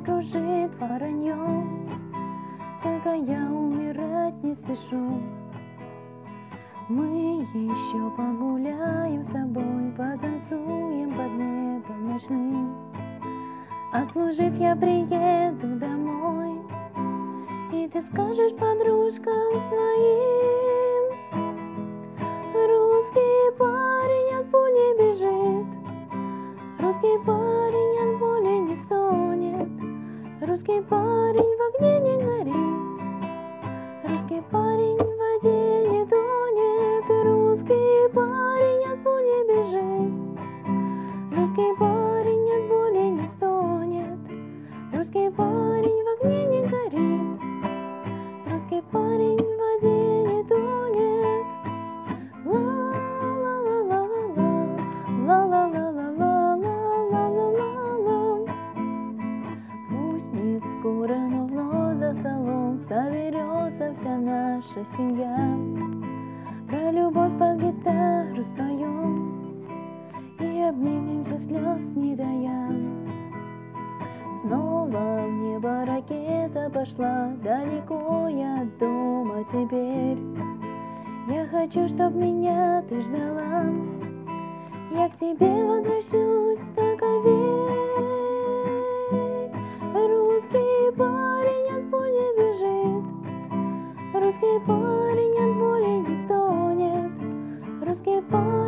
кружит вороньем, только я умирать не спешу. Мы еще погуляем с тобой, потанцуем под небом ночным. Отслужив, я приеду домой, и ты скажешь подружкам своим: русский парень от пули бежит, русский парень от боли не стонет, русский парень в огне не горит, русский парень в воде не тонет, русский парень от пули бежит, русский парень от боли не стонет, русский парень в огне не горит, русский парень в воде не тонет. Ла-ла-ла-ла-ла-ла-ла-ла-ла-ла-ла-ла. Пусть не скоро, но вновь за столом соберется вся наша семья. Про любовь под гитару споем и обнимемся, слез не тая. Снова в небо ракета пошла, далеко я от дома теперь. Я хочу, чтоб меня ты ждала, я к тебе возвращусь, только верь. Русский парень от пули бежит, русский парень от боли не стонет, русский парень